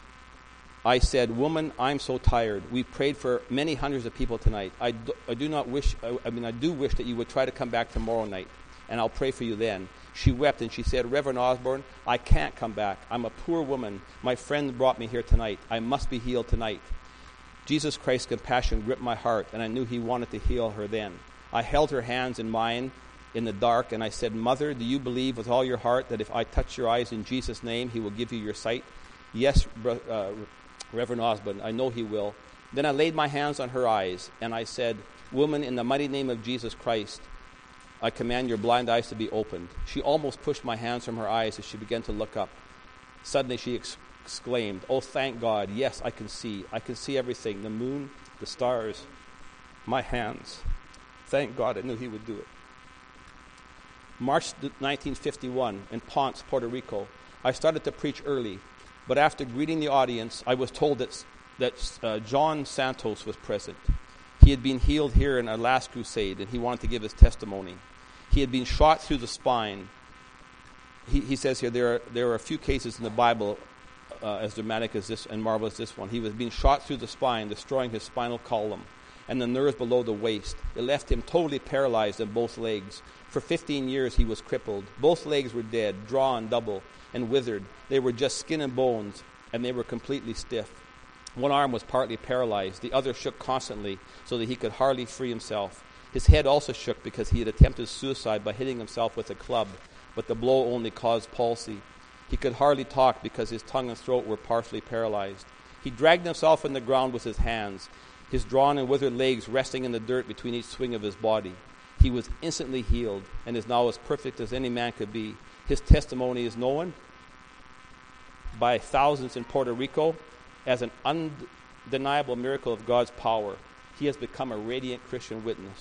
I said, "Woman, I'm so tired. We prayed for many hundreds of people tonight. I do wish that you would try to come back tomorrow night, and I'll pray for you then." She wept and she said, "Reverend Osborne, I can't come back. I'm a poor woman. My friend brought me here tonight. I must be healed tonight." Jesus Christ's compassion gripped my heart, and I knew he wanted to heal her then. I held her hands in mine in the dark, and I said, "Mother, do you believe with all your heart that if I touch your eyes in Jesus' name, he will give you your sight?" "Yes, Reverend Osborne, I know he will." Then I laid my hands on her eyes, and I said, "Woman, in the mighty name of Jesus Christ, I command your blind eyes to be opened." She almost pushed my hands from her eyes as she began to look up. Suddenly she exclaimed, "Oh, thank God, yes, I can see. I can see everything, the moon, the stars, my hands. Thank God, I knew he would do it." March 1951, in Ponce, Puerto Rico, I started to preach early, but after greeting the audience, I was told that John Santos was present. He had been healed here in our last crusade, and he wanted to give his testimony. He had been shot through the spine. He says here there are a few cases in the Bible as dramatic as this and marvelous as this one. He was being shot through the spine, destroying his spinal column and the nerves below the waist. It left him totally paralyzed in both legs. For 15 years he was crippled. Both legs were dead, drawn double, and withered. They were just skin and bones. and they were completely stiff. One arm was partly paralyzed. The other shook constantly so that he could hardly free himself. His head also shook because he had attempted suicide by hitting himself with a club, but the blow only caused palsy. He could hardly talk because his tongue and throat were partially paralyzed. He dragged himself on the ground with his hands, his drawn and withered legs resting in the dirt between each swing of his body. He was instantly healed and is now as perfect as any man could be. His testimony is known by thousands in Puerto Rico as an undeniable miracle of God's power. He has become a radiant Christian witness.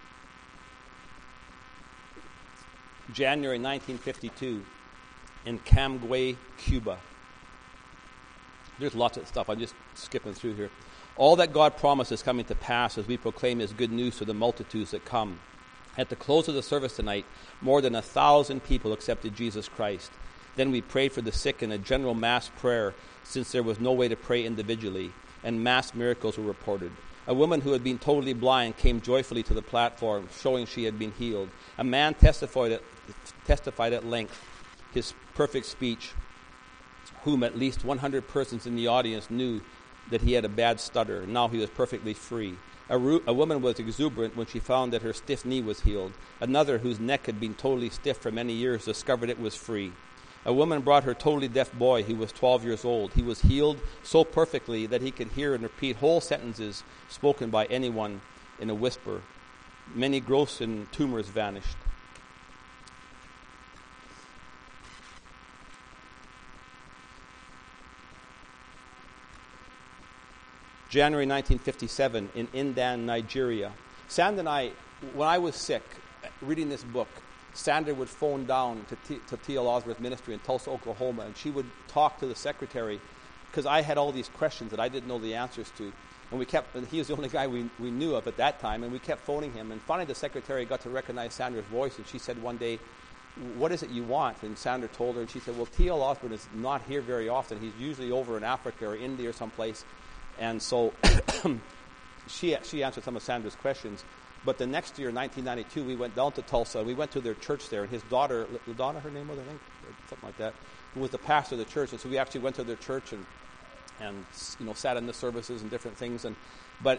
January 1952, in Camagüey, Cuba. There's lots of stuff. I'm just skipping through here. All that God promised is coming to pass as we proclaim His good news to the multitudes that come. At the close of the service tonight, more than 1,000 people accepted Jesus Christ. Then we prayed for the sick in a general mass prayer, since there was no way to pray individually, and mass miracles were reported. A woman who had been totally blind came joyfully to the platform, showing she had been healed. A man testified at length his perfect speech, whom at least 100 persons in the audience knew that he had a bad stutter. Now he was perfectly free. A woman was exuberant when she found that her stiff knee was healed. Another, whose neck had been totally stiff for many years, discovered it was free. A woman brought her totally deaf boy, who was 12 years old. He was healed so perfectly that he could hear and repeat whole sentences spoken by anyone in a whisper. Many growths and tumors vanished. January 1957 in Indan, Nigeria. Sandra and I, when I was sick, reading this book, Sandra would phone down to T.L. Osborne's ministry in Tulsa, Oklahoma, and she would talk to the secretary because I had all these questions that I didn't know the answers to. And he was the only guy we knew of at that time, and we kept phoning him. And finally the secretary got to recognize Sandra's voice, and she said one day, "What is it you want?" And Sandra told her, and she said, "Well, T.L. Osborne is not here very often. He's usually over in Africa or India or someplace." And so she answered some of Sandra's questions. But the next year, 1992, we went down to Tulsa. We went to their church there, and his daughter, LaDonna, her name was, I think, or something like that, who was the pastor of the church. And so we actually went to their church and sat in the services and different things. But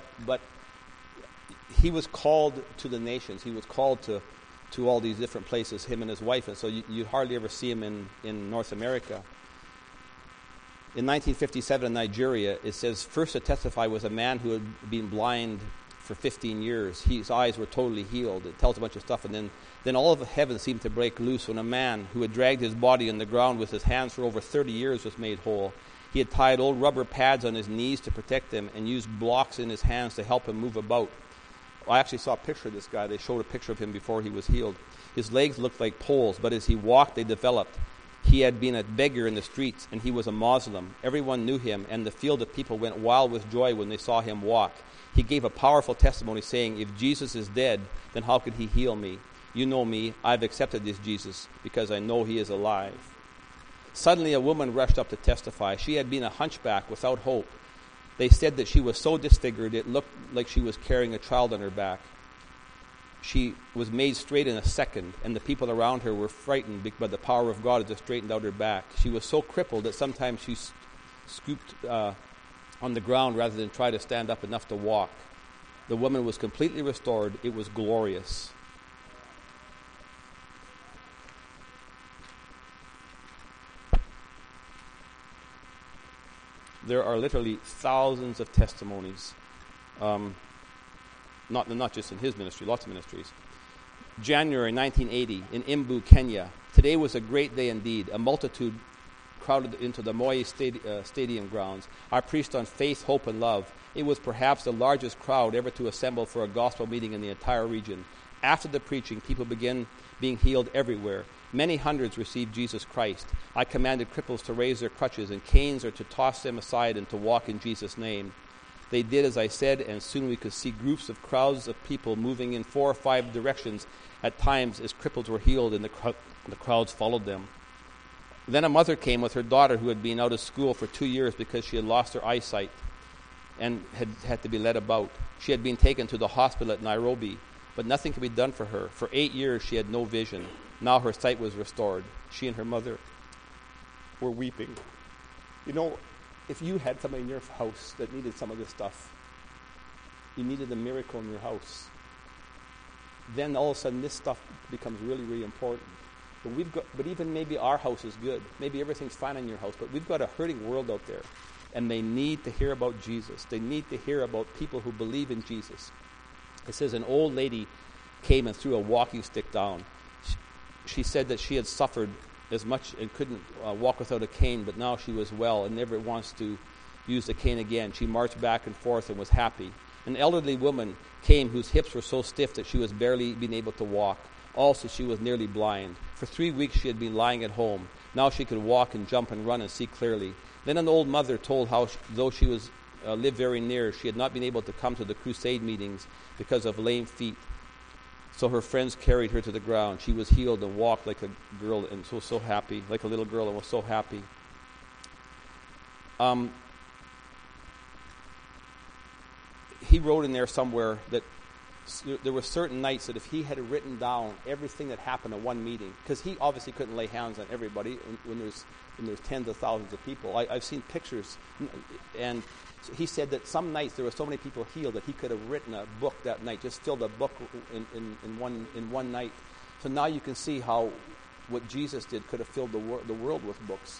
he was called to the nations. He was called to all these different places, him and his wife. And so you hardly ever see him in North America. In 1957 in Nigeria, it says, first to testify was a man who had been blind for 15 years. His eyes were totally healed. It tells a bunch of stuff. And then all of heaven seemed to break loose when a man who had dragged his body on the ground with his hands for over 30 years was made whole. He had tied old rubber pads on his knees to protect him and used blocks in his hands to help him move about. I actually saw a picture of this guy. They showed a picture of him before he was healed. His legs looked like poles, but as he walked, they developed. He had been a beggar in the streets, and he was a Muslim. Everyone knew him, and the field of people went wild with joy when they saw him walk. He gave a powerful testimony saying, "If Jesus is dead, then how could he heal me? You know me. I've accepted this Jesus because I know he is alive." Suddenly a woman rushed up to testify. She had been a hunchback without hope. They said that she was so disfigured it looked like she was carrying a child on her back. She was made straight in a second, and the people around her were frightened by the power of God as it straightened out her back. She was so crippled that sometimes she scooped on the ground rather than try to stand up enough to walk. The woman was completely restored. It was glorious. There are literally thousands of testimonies. Not just in his ministry, lots of ministries. January 1980 in Embu, Kenya. Today was a great day indeed. A multitude crowded into the Moi Stadium grounds. I preached on faith, hope, and love. It was perhaps the largest crowd ever to assemble for a gospel meeting in the entire region. After the preaching, people began being healed everywhere. Many hundreds received Jesus Christ. I commanded cripples to raise their crutches and canes or to toss them aside and to walk in Jesus' name. They did as I said, and soon we could see groups of crowds of people moving in 4 or 5 directions at times as cripples were healed, and the crowds followed them. Then a mother came with her daughter who had been out of school for 2 years because she had lost her eyesight and had to be led about. She had been taken to the hospital at Nairobi, but nothing could be done for her. For 8 years she had no vision. Now her sight was restored. She and her mother were weeping. if you had somebody in your house that needed some of this stuff, you needed a miracle in your house, then all of a sudden this stuff becomes really, really important. But even maybe our house is good. Maybe everything's fine in your house, but we've got a hurting world out there, and they need to hear about Jesus. They need to hear about people who believe in Jesus. It says an old lady came and threw a walking stick down. She said that she had suffered as much and couldn't walk without a cane, but now she was well and never wants to use the cane again. She marched back and forth and was happy. An elderly woman came whose hips were so stiff that she was barely being able to walk. Also, she was nearly blind. For 3 weeks she had been lying at home. Now she could walk and jump and run and see clearly. Then an old mother told how, though she was lived very near, she had not been able to come to the crusade meetings because of lame feet. So her friends carried her to the ground. She was healed and walked like a girl and so happy, like a little girl, and was so happy. He wrote in there somewhere that there were certain nights that if he had written down everything that happened at one meeting, because he obviously couldn't lay hands on everybody when there's tens of thousands of people. I've seen pictures, and he said that some nights there were so many people healed that he could have written a book that night, just filled a book in one night. So now you can see how what Jesus did could have filled the world with books.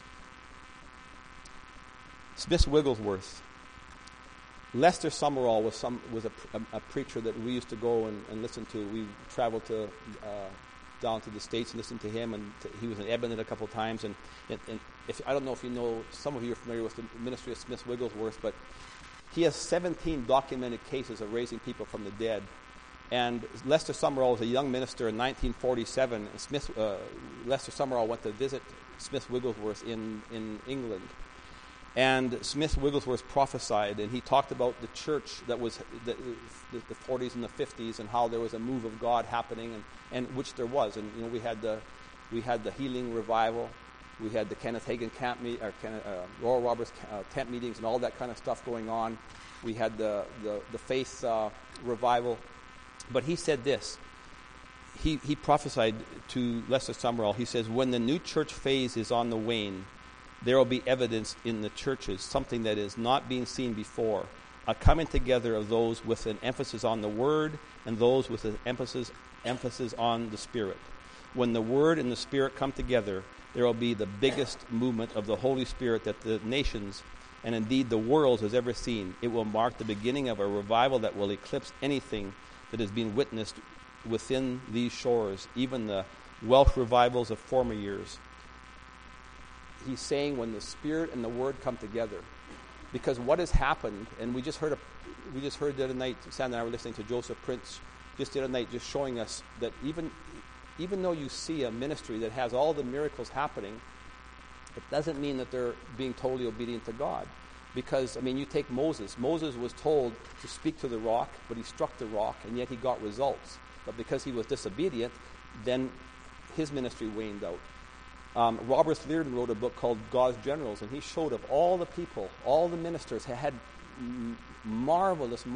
Smith Wigglesworth. Lester Summerall was a preacher that we used to go and listen to. We traveled to down to the States and listened to him, and he was in Edmonton a couple of times. And if I don't know if you know, some of you are familiar with the ministry of Smith Wigglesworth, but he has 17 documented cases of raising people from the dead. And Lester Summerall was a young minister in 1947, and Lester Summerall went to visit Smith Wigglesworth in England. And Smith Wigglesworth prophesied, and he talked about the church that was the 40s and the 50s, and how there was a move of God happening, and which there was. And we had the healing revival, we had the Kenneth Hagin camp Oral Roberts tent meetings, and all that kind of stuff going on. We had the faith revival, but he said this. He prophesied to Lester Summerall. He says, when the new church phase is on the wane, there will be evidence in the churches, something that is not being seen before, a coming together of those with an emphasis on the Word and those with an emphasis on the Spirit. When the Word and the Spirit come together, there will be the biggest movement of the Holy Spirit that the nations, and indeed the world, has ever seen. It will mark the beginning of a revival that will eclipse anything that has been witnessed within these shores, even the Welsh revivals of former years. He's saying when the Spirit and the Word come together, because what has happened, and we just heard the other night, Sam and I were listening to Joseph Prince just the other night, just showing us that even though you see a ministry that has all the miracles happening, it doesn't mean that they're being totally obedient to God. Because, you take Moses. Moses was told to speak to the rock, but he struck the rock, and yet he got results. But because he was disobedient, then his ministry waned out. Robert Learden wrote a book called God's Generals, and he showed of all the people, all the ministers had marvelous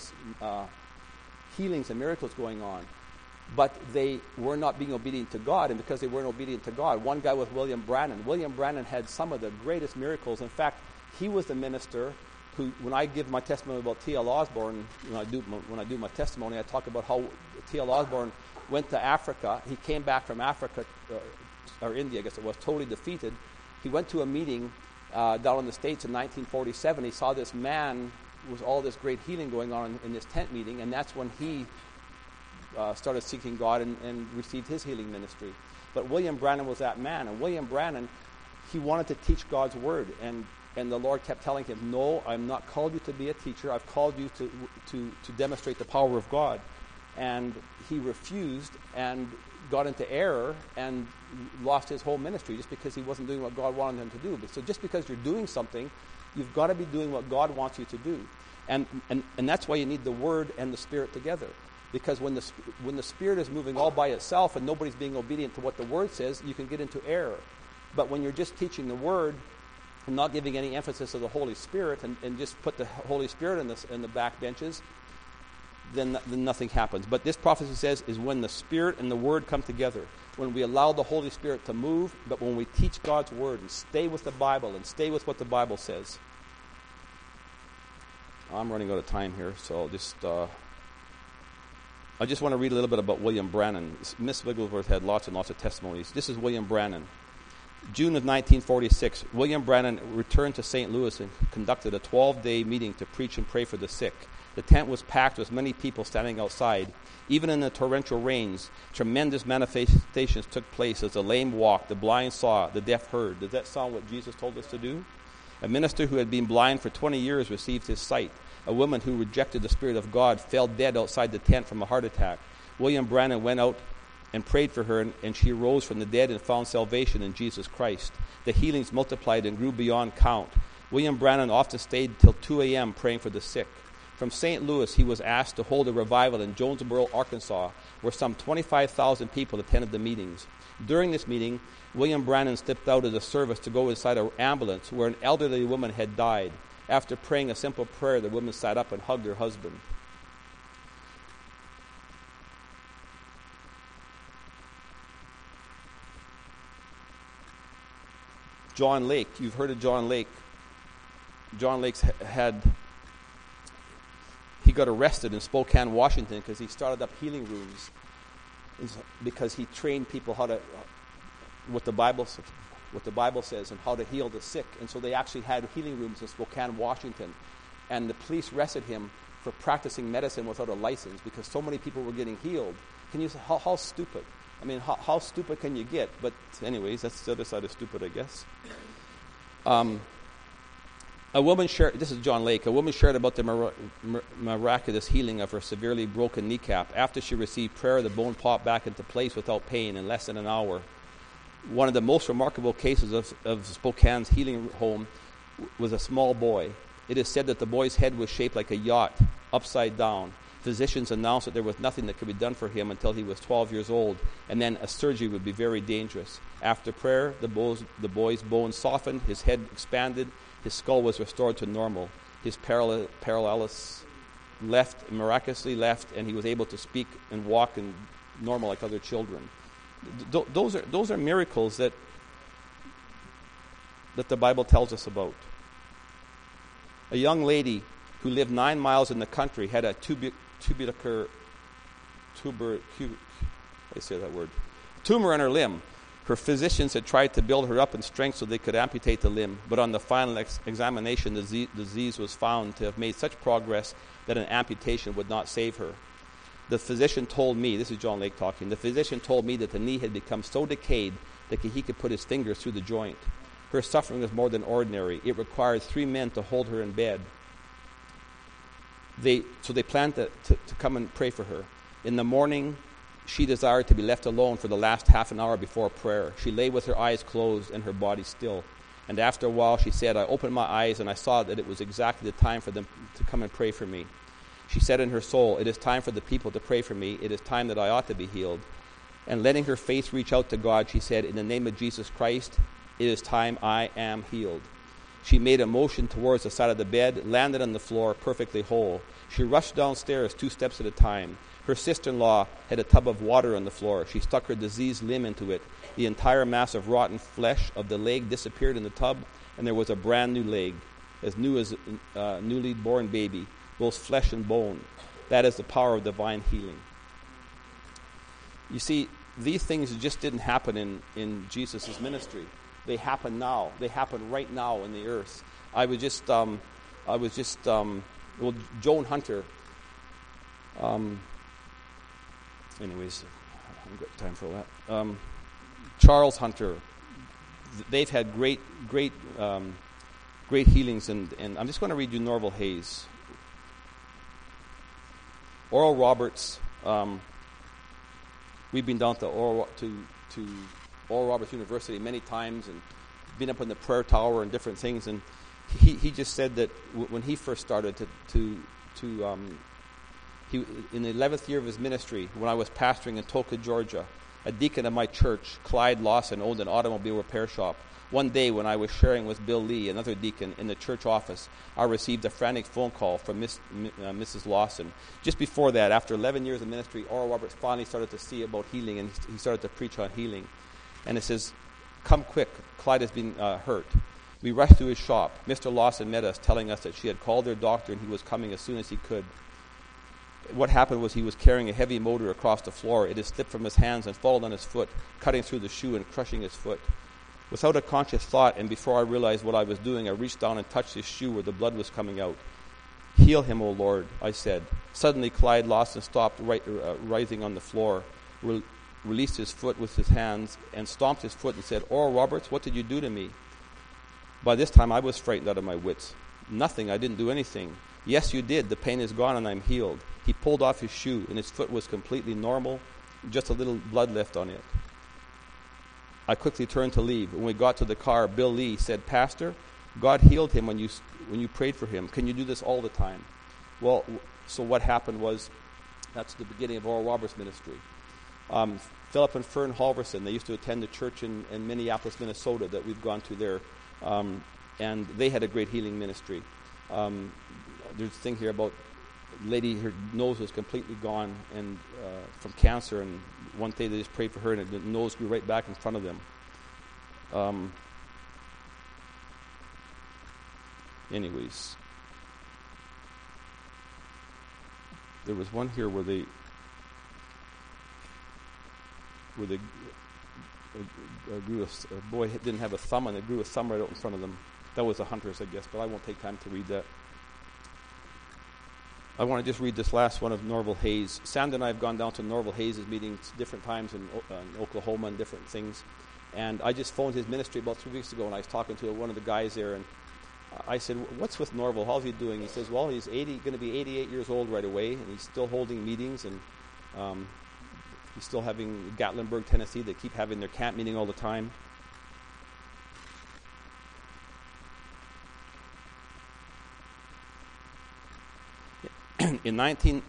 healings and miracles going on. But they were not being obedient to God, and because they weren't obedient to God, one guy was William Branham. William Branham had some of the greatest miracles. In fact, he was the minister who, when I give my testimony about T.L. Osborne, when I do my testimony, I talk about how T.L. Osborne went to Africa. He came back from Africa, or India, I guess it was, totally defeated. He went to a meeting down in the States in 1947. He saw this man with all this great healing going on in this tent meeting, and that's when he started seeking God and received his healing ministry. But William Branham was that man, and William Branham, he wanted to teach God's Word, and the Lord kept telling him, no, I'm not called you to be a teacher. I've called you to demonstrate the power of God. And he refused and got into error and lost his whole ministry just because he wasn't doing what God wanted him to do. So just because you're doing something, you've got to be doing what God wants you to do. And that's why you need the Word and the Spirit together. Because when the Spirit is moving all by itself and nobody's being obedient to what the Word says, you can get into error. But when you're just teaching the Word and not giving any emphasis to the Holy Spirit and just put the Holy Spirit in the back benches, then nothing happens. But this prophecy says is when the Spirit and the Word come together, when we allow the Holy Spirit to move, but when we teach God's Word and stay with the Bible and stay with what the Bible says, I'm running out of time here, so I just want to read a little bit about William Branham. Miss Wigglesworth had lots and lots of testimonies. This is William Branham. June of 1946, William Branham returned to St. Louis and conducted a 12-day meeting to preach and pray for the sick. The tent was packed with many people standing outside. Even in the torrential rains, tremendous manifestations took place as the lame walked, the blind saw, the deaf heard. Does that sound what Jesus told us to do? A minister who had been blind for 20 years received his sight. A woman who rejected the Spirit of God fell dead outside the tent from a heart attack. William Branham went out and prayed for her, and she rose from the dead and found salvation in Jesus Christ. The healings multiplied and grew beyond count. William Branham often stayed till 2 a.m. praying for the sick. From St. Louis, he was asked to hold a revival in Jonesboro, Arkansas, where some 25,000 people attended the meetings. During this meeting, William Branham stepped out of the service to go inside an ambulance where an elderly woman had died. After praying a simple prayer, the woman sat up and hugged her husband. John Lake, you've heard of John Lake. John Lake's he got arrested in Spokane, Washington, because he started up healing rooms because he trained people how to what the Bible says and how to heal the sick. And so they actually had healing rooms in Spokane, Washington. And the police arrested him for practicing medicine without a license because so many people were getting healed. Can you say, how stupid? I mean, how stupid can you get? But anyways, that's the other side of stupid, I guess. A woman shared, this is John Lake, a woman shared about the miraculous healing of her severely broken kneecap. After she received prayer, the bone popped back into place without pain in less than an hour. One of the most remarkable cases of Spokane's healing home was a small boy. It is said that the boy's head was shaped like a yacht, upside down. Physicians announced that there was nothing that could be done for him until he was 12 years old, and then a surgery would be very dangerous. After prayer, the boy's bones softened, his head expanded, his skull was restored to normal. His paralysis miraculously left, and he was able to speak and walk and normal like other children. Those are miracles that the Bible tells us about. A young lady who lived 9 miles in the country had a tumor in her limb. Her physicians had tried to build her up in strength so they could amputate the limb, but on the final examination, the disease was found to have made such progress that an amputation would not save her. The physician told me, this is John Lake talking, the physician told me that the knee had become so decayed that he could put his fingers through the joint. Her suffering was more than ordinary. It required 3 men to hold her in bed. So they planned to come and pray for her. In the morning, she desired to be left alone for the last half an hour before prayer. She lay with her eyes closed and her body still. And after a while, she said, I opened my eyes and I saw that it was exactly the time for them to come and pray for me. She said in her soul, it is time for the people to pray for me. It is time that I ought to be healed. And letting her faith reach out to God, she said, in the name of Jesus Christ, it is time I am healed. She made a motion towards the side of the bed, landed on the floor perfectly whole. She rushed downstairs 2 steps at a time. Her sister-in-law had a tub of water on the floor. She stuck her diseased limb into it. The entire mass of rotten flesh of the leg disappeared in the tub, and there was a brand new leg, as new as a newly born baby, both flesh and bone. That is the power of divine healing. You see, these things just didn't happen in Jesus' ministry. They happen now. They happen right now in the earth. Joan Hunter. Anyways, I haven't got time for that. Charles Hunter. They've had great healings, and I'm just going to read you Norval Hayes. Oral Roberts. We've been down to Oral Roberts University many times and been up in the prayer tower and different things. And he just said that when he first started he in the 11th year of his ministry, when I was pastoring in Toka, Georgia, a deacon of my church, Clyde Lawson, owned an automobile repair shop. One day when I was sharing with Bill Lee, another deacon, in the church office, I received a frantic phone call from Mrs. Lawson. Just before that, after 11 years of ministry, Oral Roberts finally started to see about healing, and he started to preach on healing. And it says, come quick, Clyde has been hurt. We rushed to his shop. Mr. Lawson met us, telling us that she had called their doctor and he was coming as soon as he could. What happened was he was carrying a heavy motor across the floor. It had slipped from his hands and fallen on his foot, cutting through the shoe and crushing his foot. Without a conscious thought, and before I realized what I was doing, I reached down and touched his shoe where the blood was coming out. "Heal him, O Lord," I said. Suddenly, Clyde Lawson stopped writhing on the floor, released his foot with his hands, and stomped his foot and said, "Oral Roberts, what did you do to me?" By this time, I was frightened out of my wits. "Nothing. I didn't do anything." "Yes, you did. The pain is gone and I'm healed." He pulled off his shoe, and his foot was completely normal, just a little blood left on it. I quickly turned to leave. When we got to the car, Bill Lee said, "Pastor, God healed him when you prayed for him. Can you do this all the time?" Well, so what happened was, that's the beginning of Oral Roberts' ministry. Philip and Fern Halverson, they used to attend the church in Minneapolis, Minnesota that we've gone to there, and they had a great healing ministry. There's a thing here about a lady, her nose was completely gone and from cancer, and one day they just prayed for her and the nose grew right back in front of them. Anyways, there was one here where a boy didn't have a thumb and it grew a thumb right out in front of them. That was the Hunters, I guess, but I won't take time to read that. I want to just read this last one of Norval Hayes. Sandra and I have gone down to Norval Hayes' meetings different times in Oklahoma and different things. And I just phoned his ministry about 3 weeks ago, and I was talking to one of the guys there, and I said, "What's with Norval? How's he doing?" He says, "Well, he's going to be 88 years old right away, and he's still holding meetings, and he's still having Gatlinburg, Tennessee. They keep having their camp meeting all the time." In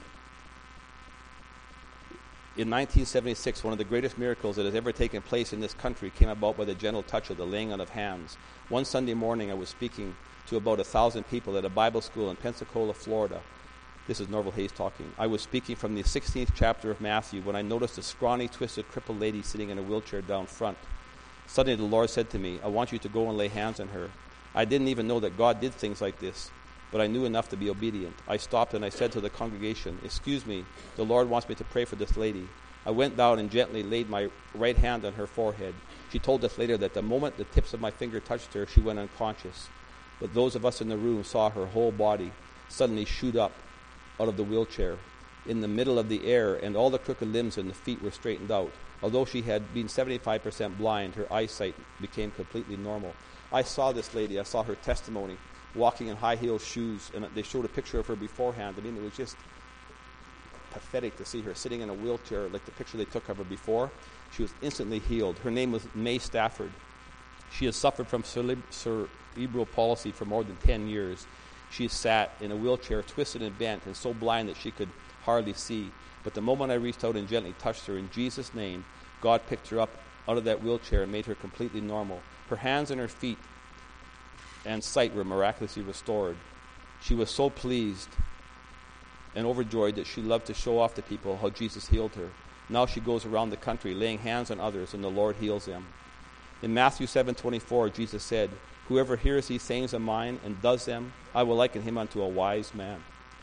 1976, one of the greatest miracles that has ever taken place in this country came about by the gentle touch of the laying on of hands. One Sunday morning, I was speaking to about 1,000 people at a Bible school in Pensacola, Florida. This is Norval Hayes talking. I was speaking from the 16th chapter of Matthew when I noticed a scrawny, twisted, crippled lady sitting in a wheelchair down front. Suddenly the Lord said to me, "I want you to go and lay hands on her." I didn't even know that God did things like this, but I knew enough to be obedient. I stopped and I said to the congregation, "Excuse me, the Lord wants me to pray for this lady." I went down and gently laid my right hand on her forehead. She told us later that the moment the tips of my finger touched her, she went unconscious. But those of us in the room saw her whole body suddenly shoot up out of the wheelchair in the middle of the air, and all the crooked limbs and the feet were straightened out. Although she had been 75% blind, her eyesight became completely normal. I saw this lady, I saw her testimony, walking in high-heeled shoes, and they showed a picture of her beforehand. I mean, it was just pathetic to see her sitting in a wheelchair like the picture they took of her before. She was instantly healed. Her name was May Stafford. She has suffered from cerebral palsy for more than 10 years. She sat in a wheelchair, twisted and bent, and so blind that she could hardly see. But the moment I reached out and gently touched her, in Jesus' name, God picked her up out of that wheelchair and made her completely normal. Her hands and her feet and sight were miraculously restored. She was so pleased and overjoyed that she loved to show off to people how Jesus healed her. Now she goes around the country laying hands on others, and the Lord heals them. In Matthew 7:24, Jesus said, "Whoever hears these sayings of mine and does them, I will liken him unto a wise man."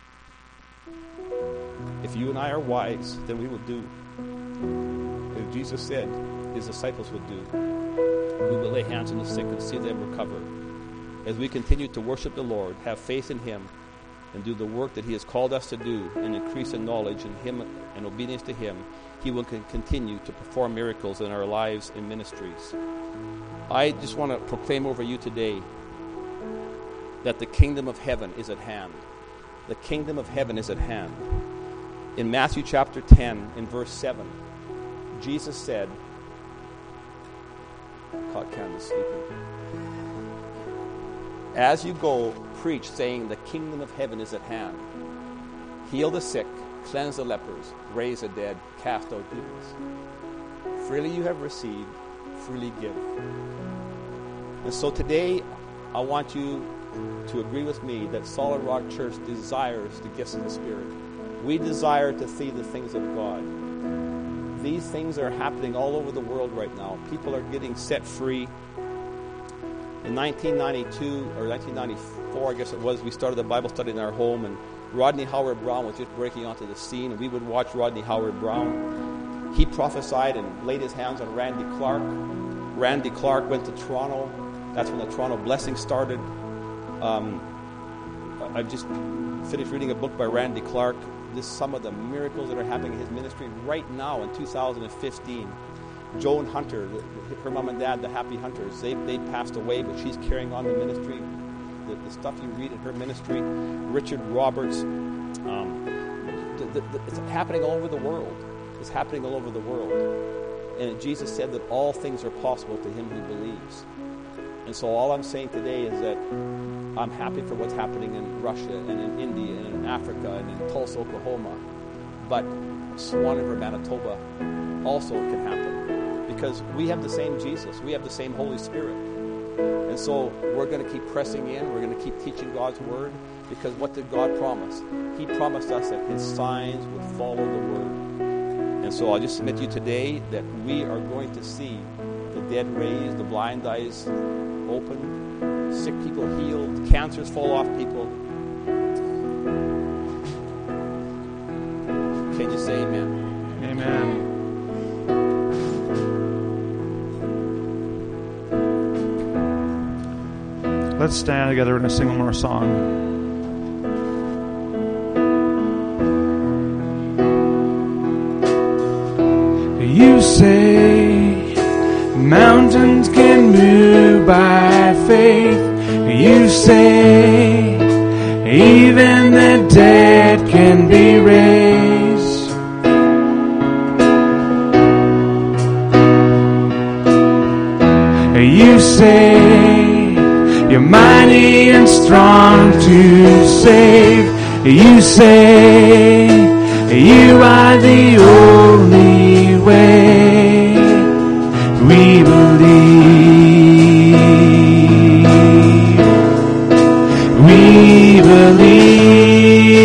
If you and I are wise, then we will do as Jesus said his disciples would do. We will lay hands on the sick and see them recover. As we continue to worship the Lord, have faith in him, and do the work that he has called us to do, and increase in knowledge in him and obedience to him, he will continue to perform miracles in our lives and ministries. I just want to proclaim over you today that the kingdom of heaven is at hand. The kingdom of heaven is at hand. In Matthew chapter 10, in verse 7, Jesus said, I caught Candace sleeping. "As you go, preach, saying, the kingdom of heaven is at hand. Heal the sick, cleanse the lepers, raise the dead, cast out demons. Freely you have received, freely give." And so today, I want you to agree with me that Solid Rock Church desires the gifts of the Spirit. We desire to see the things of God. These things are happening all over the world right now. People are getting set free. In 1992 or 1994, I guess it was, we started a Bible study in our home, and Rodney Howard-Browne was just breaking onto the scene, and we would watch Rodney Howard-Browne. He prophesied and laid his hands on Randy Clark. Randy Clark went to Toronto. That's when the Toronto Blessing started. I just finished reading a book by Randy Clark. This is some of the miracles that are happening in his ministry right now in 2015. Joan Hunter, her mom and dad, the Happy Hunters, they passed away, but she's carrying on the ministry. The stuff you read in her ministry. Richard Roberts. It's happening all over the world. It's happening all over the world. And Jesus said that all things are possible to him who believes. And so all I'm saying today is that I'm happy for what's happening in Russia and in India and in Africa and in Tulsa, Oklahoma. But Swan River, Manitoba also can happen. Because we have the same Jesus. We have the same Holy Spirit. And so we're going to keep pressing in. We're going to keep teaching God's Word. Because what did God promise? He promised us that His signs would follow the Word. And so I'll just submit to you today that we are going to see the dead raised, the blind eyes open, sick people healed, cancers fall off people. Can you say amen? Amen. Let's stand together and sing one more song. You say mountains can move by faith. You say even the dead can be raised. You say you're mighty and strong to save. You say you are the only way. We believe.